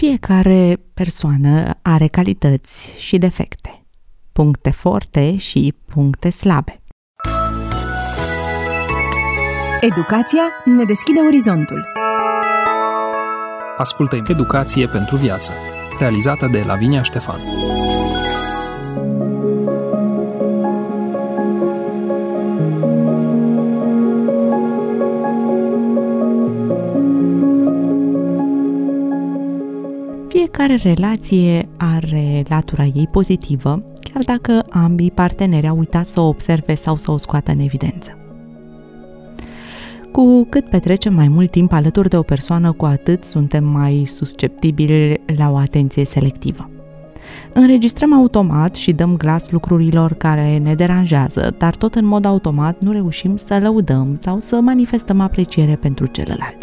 Fiecare persoană are calități și defecte, puncte forte și puncte slabe. Educația ne deschide orizontul. Ascultă Educație pentru viață, realizată de Lavinia Ștefan. Fiecare relație are latura ei pozitivă, chiar dacă ambii parteneri au uitat să o observe sau să o scoată în evidență. Cu cât petrecem mai mult timp alături de o persoană, cu atât suntem mai susceptibili la o atenție selectivă. Înregistrăm automat și dăm glas lucrurilor care ne deranjează, dar tot în mod automat nu reușim să lăudăm sau să manifestăm apreciere pentru celălalt.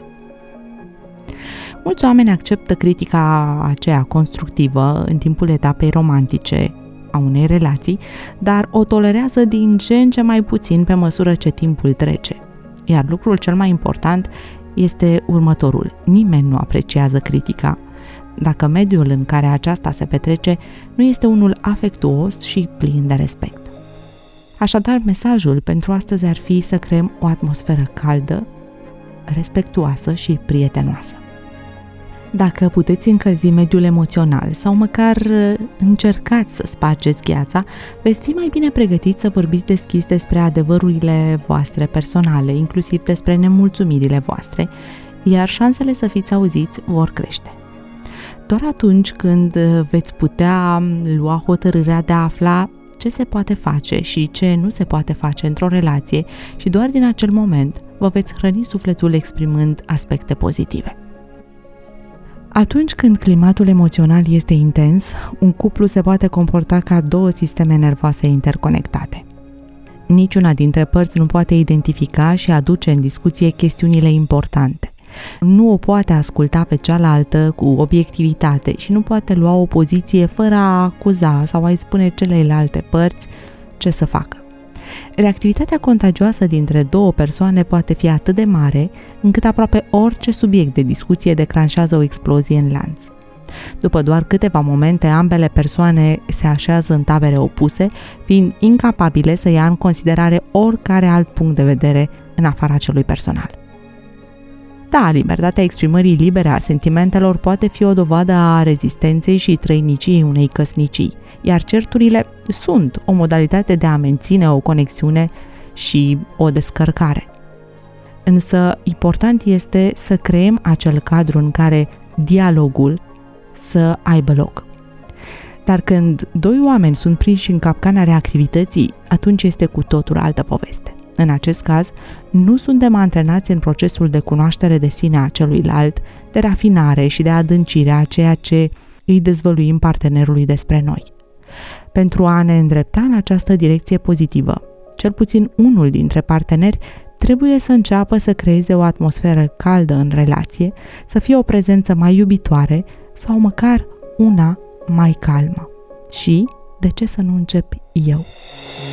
Mulți oameni acceptă critica aceea constructivă în timpul etapei romantice a unei relații, dar o tolerează din ce în ce mai puțin pe măsură ce timpul trece. Iar lucrul cel mai important este următorul: nimeni nu apreciază critica dacă mediul în care aceasta se petrece nu este unul afectuos și plin de respect. Așadar, mesajul pentru astăzi ar fi să creăm o atmosferă caldă, respectuoasă și prietenoasă. Dacă puteți încălzi mediul emoțional sau măcar încercați să spargeți gheața, veți fi mai bine pregătiți să vorbiți deschis despre adevărurile voastre personale, inclusiv despre nemulțumirile voastre, iar șansele să fiți auziți vor crește. Doar atunci când veți putea lua hotărârea de a afla ce se poate face și ce nu se poate face într-o relație, și doar din acel moment vă veți hrăni sufletul exprimând aspecte pozitive. Atunci când climatul emoțional este intens, un cuplu se poate comporta ca două sisteme nervoase interconectate. Niciuna dintre părți nu poate identifica și aduce în discuție chestiunile importante. Nu o poate asculta pe cealaltă cu obiectivitate și nu poate lua o poziție fără a acuza sau a-i spune celelalte părți ce să facă. Reactivitatea contagioasă dintre două persoane poate fi atât de mare încât aproape orice subiect de discuție declanșează o explozie în lanț. După doar câteva momente, ambele persoane se așează în tabere opuse, fiind incapabile să ia în considerare oricare alt punct de vedere în afara celui personal. Da, libertatea exprimării libere a sentimentelor poate fi o dovadă a rezistenței și trăiniciei unei căsnicii, iar certurile sunt o modalitate de a menține o conexiune și o descărcare. Însă, important este să creăm acel cadru în care dialogul să aibă loc. Dar când doi oameni sunt prinși în capcana reactivității, atunci este cu totul altă poveste. În acest caz, nu suntem antrenați în procesul de cunoaștere de sine a celuilalt, de rafinare și de adâncire a ceea ce îi dezvăluim partenerului despre noi. Pentru a ne îndrepta în această direcție pozitivă, cel puțin unul dintre parteneri trebuie să înceapă să creeze o atmosferă caldă în relație, să fie o prezență mai iubitoare sau măcar una mai calmă. Și de ce să nu încep eu?